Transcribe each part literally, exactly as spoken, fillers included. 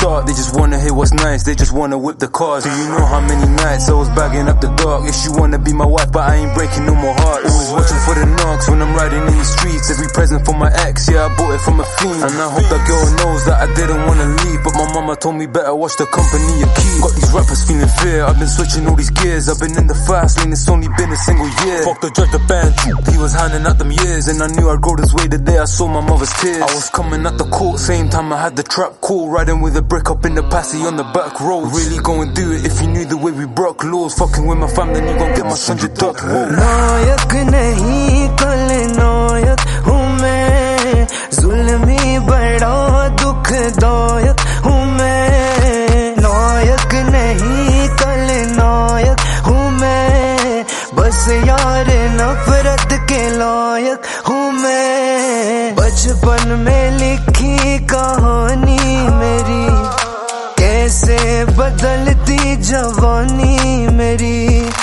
start. They just wanna hear what's nice, they just wanna whip the cars. Do you know how many nights I was bagging up the dark? If she wanna be my wife, but I ain't breaking no more hearts. Always watching for the knocks when I'm riding in the streets. Every present for my ex, yeah, I bought it from a fiend. And I hope that girl knows that I didn't wanna leave, but my mama told me better watch the company you keep. Got these rappers feeling fear, I've been switching all these gears. I've been in the fast lane, it's only been a single year. Fuck the judge, the band, he was handing out them years. And I knew I'd grow this way the day I saw my mother's tears. I was coming at the court, same time I had the trap call. Riding with a brick up in the passy on the back road. Really go and do it if you knew the way we broke laws. Fucking with my fam, then you gon' get my hundred duck. नायक नहीं कल नायक हूँ मैं, जुल्मी बड़ा दुखदायक हूँ मैं। नायक नहीं कल नायक हूँ मैं, बस यार नफरत के लायक हूँ मैं। बचपन में लिखी कहानी मेरी, कैसे बदलती जवानी मेरी।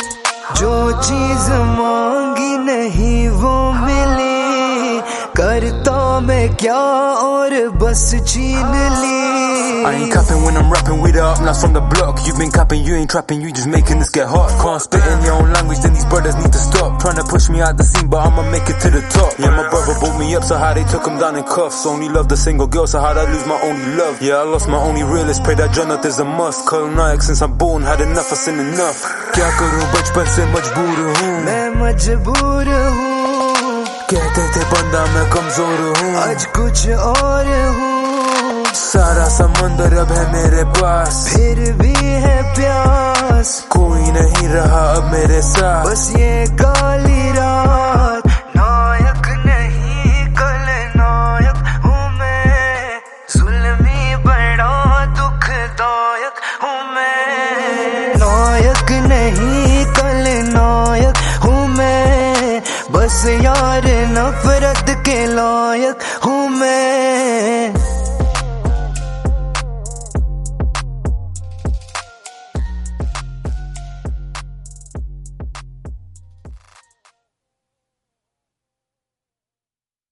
जो चीज मांगी नहीं वो मिली, करता मैं क्या और बस छीन ली। I ain't capping when I'm rapping with the up, now from the block. You've been capping, you ain't trapping, you just making this get hot. Can't spit in your own language, then these brothers need to stop. Trying to push me out the scene, but I'ma make it to the top. Yeah, my brother brought me up, so how they took him down in cuffs. Only loved a single girl, so how'd I lose my only love? Yeah, I lost my only realist, pray that Jonathan is a must. Call Nayak since I'm born, had enough, I've seen enough. क्या करूं बचपन से मजबूर हूँ, मैं मजबूर हूँ। कहते थे बंदा मैं कमजोर हूँ, आज कुछ और हूँ। सारा समंदर अब है मेरे पास, फिर भी है प्यास। कोई नहीं रहा अब मेरे साथ, बस ये काली रात। नायक नहीं कल नायक हूँ मैं, जुल्मी बड़ा दुखदायक हूँ मैं। नायक नहीं कल नायक हूँ मैं, बस यार नफरत के लायक हूँ मैं।